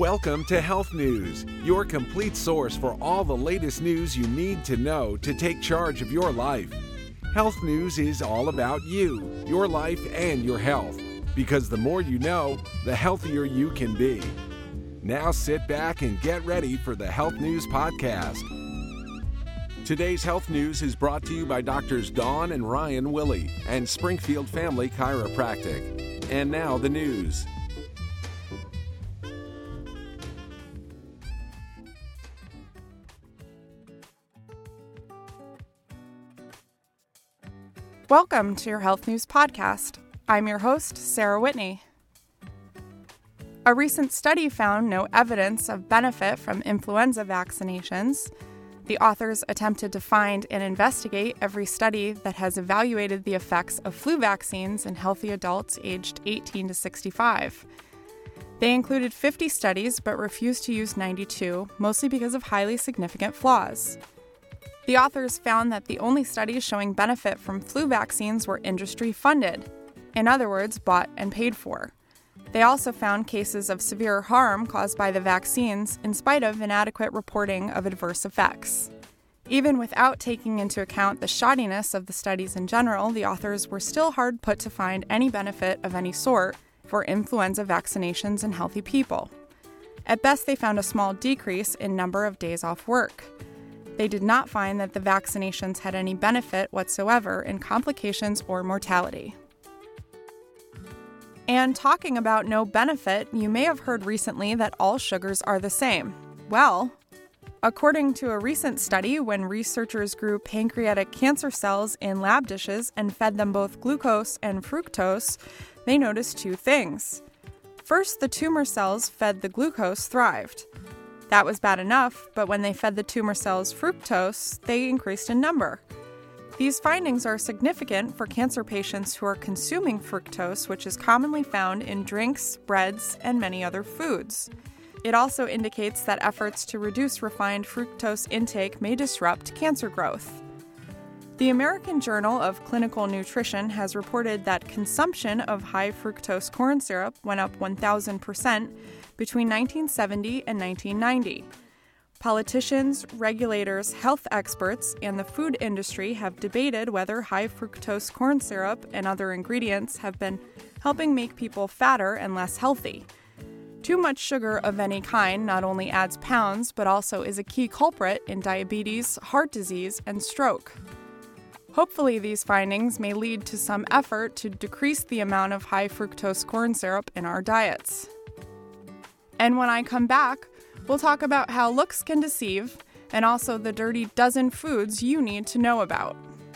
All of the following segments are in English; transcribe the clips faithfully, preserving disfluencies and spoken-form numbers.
Welcome to Health News, your complete source for all the latest news you need to know to take charge of your life. Health News is all about you, your life, and your health. Because the more you know, the healthier you can be. Now sit back and get ready for the Health News Podcast. Today's Health News is brought to you by Doctors Dawn and Ryan Willie and Springfield Family Chiropractic. And now the news. Welcome to your Health News Podcast. I'm your host, Sarah Whitney. A recent study found no evidence of benefit from influenza vaccinations. The authors attempted to find and investigate every study that has evaluated the effects of flu vaccines in healthy adults aged eighteen to sixty-five. They included fifty studies but refused to use ninety-two, mostly because of highly significant flaws. The authors found that the only studies showing benefit from flu vaccines were industry-funded, in other words, bought and paid for. They also found cases of severe harm caused by the vaccines in spite of inadequate reporting of adverse effects. Even without taking into account the shoddiness of the studies in general, the authors were still hard put to find any benefit of any sort for influenza vaccinations in healthy people. At best, they found a small decrease in number of days off work. They did not find that the vaccinations had any benefit whatsoever in complications or mortality. And talking about no benefit, you may have heard recently that all sugars are the same. Well, according to a recent study, when researchers grew pancreatic cancer cells in lab dishes and fed them both glucose and fructose, they noticed two things. First, the tumor cells fed the glucose thrived. That was bad enough, but when they fed the tumor cells fructose, they increased in number. These findings are significant for cancer patients who are consuming fructose, which is commonly found in drinks, breads, and many other foods. It also indicates that efforts to reduce refined fructose intake may disrupt cancer growth. The American Journal of Clinical Nutrition has reported that consumption of high fructose corn syrup went up one thousand percent between nineteen seventy and nineteen ninety. Politicians, regulators, health experts, and the food industry have debated whether high fructose corn syrup and other ingredients have been helping make people fatter and less healthy. Too much sugar of any kind not only adds pounds, but also is a key culprit in diabetes, heart disease, and stroke. Hopefully, these findings may lead to some effort to decrease the amount of high fructose corn syrup in our diets. And when I come back, we'll talk about how looks can deceive and also the dirty dozen foods you need to know about.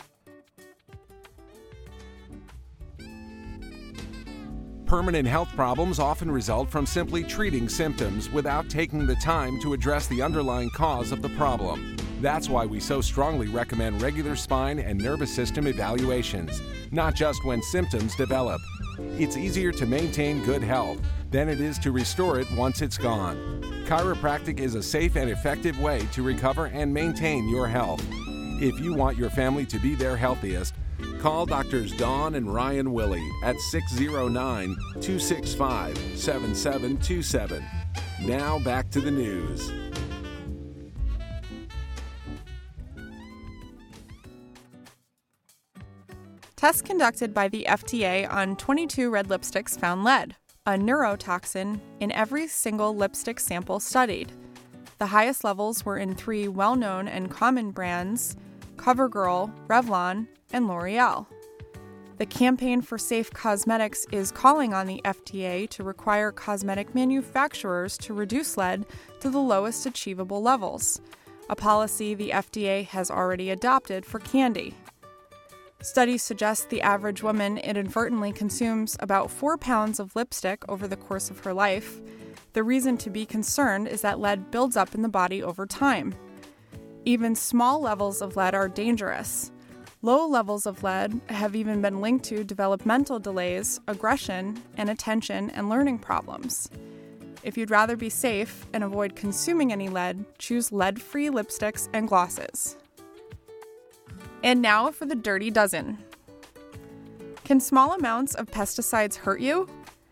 Permanent health problems often result from simply treating symptoms without taking the time to address the underlying cause of the problem. That's why we so strongly recommend regular spine and nervous system evaluations, not just when symptoms develop. It's easier to maintain good health than it is to restore it once it's gone. Chiropractic is a safe and effective way to recover and maintain your health. If you want your family to be their healthiest, call Doctors Dawn and Ryan Willie at six oh nine, two six five, seven seven two seven. Now back to the news. Tests conducted by the F D A on twenty-two red lipsticks found lead, a neurotoxin, in every single lipstick sample studied. The highest levels were in three well-known and common brands, CoverGirl, Revlon, and L'Oreal. The Campaign for Safe Cosmetics is calling on the F D A to require cosmetic manufacturers to reduce lead to the lowest achievable levels, a policy the F D A has already adopted for candy. Studies suggest the average woman inadvertently consumes about four pounds of lipstick over the course of her life. The reason to be concerned is that lead builds up in the body over time. Even small levels of lead are dangerous. Low levels of lead have even been linked to developmental delays, aggression, and attention and learning problems. If you'd rather be safe and avoid consuming any lead, choose lead-free lipsticks and glosses. And now for the dirty dozen. Can small amounts of pesticides hurt you?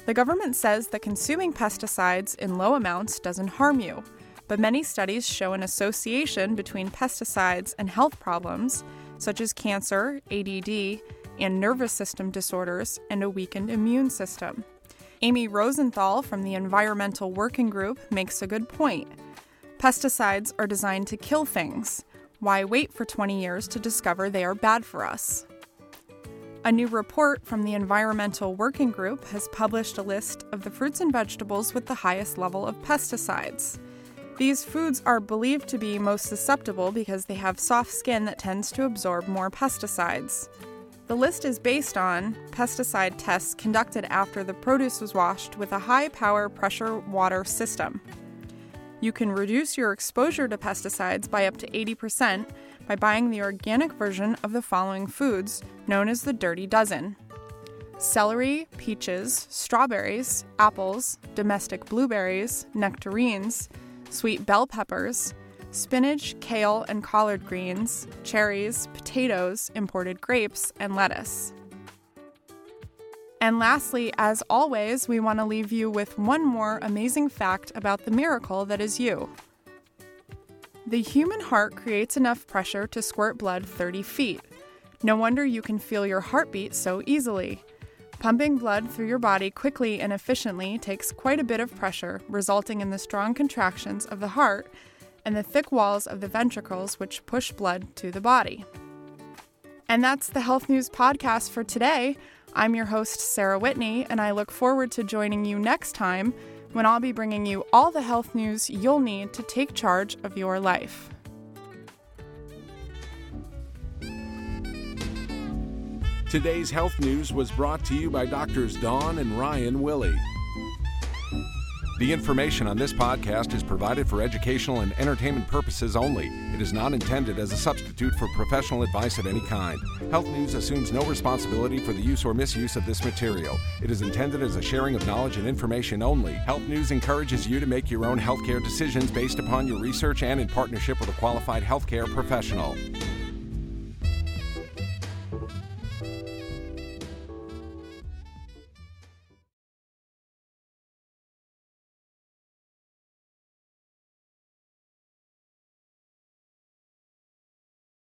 The government says that consuming pesticides in low amounts doesn't harm you, but many studies show an association between pesticides and health problems, such as cancer, A D D, and nervous system disorders, and a weakened immune system. Amy Rosenthal from the Environmental Working Group makes a good point. Pesticides are designed to kill things. Why wait for twenty years to discover they are bad for us? A new report from the Environmental Working Group has published a list of the fruits and vegetables with the highest level of pesticides. These foods are believed to be most susceptible because they have soft skin that tends to absorb more pesticides. The list is based on pesticide tests conducted after the produce was washed with a high-power pressure water system. You can reduce your exposure to pesticides by up to eighty percent by buying the organic version of the following foods, known as the Dirty Dozen: celery, peaches, strawberries, apples, domestic blueberries, nectarines, sweet bell peppers, spinach, kale, and collard greens, cherries, potatoes, imported grapes, and lettuce. And lastly, as always, we want to leave you with one more amazing fact about the miracle that is you. The human heart creates enough pressure to squirt blood thirty feet. No wonder you can feel your heartbeat so easily. Pumping blood through your body quickly and efficiently takes quite a bit of pressure, resulting in the strong contractions of the heart and the thick walls of the ventricles, which push blood to the body. And that's the Health News Podcast for today. I'm your host, Sarah Whitney, and I look forward to joining you next time when I'll be bringing you all the health news you'll need to take charge of your life. Today's health news was brought to you by Doctors Dawn and Ryan Willey. The information on this podcast is provided for educational and entertainment purposes only. It is not intended as a substitute for professional advice of any kind. Health News assumes no responsibility for the use or misuse of this material. It is intended as a sharing of knowledge and information only. Health News encourages you to make your own healthcare decisions based upon your research and in partnership with a qualified healthcare professional.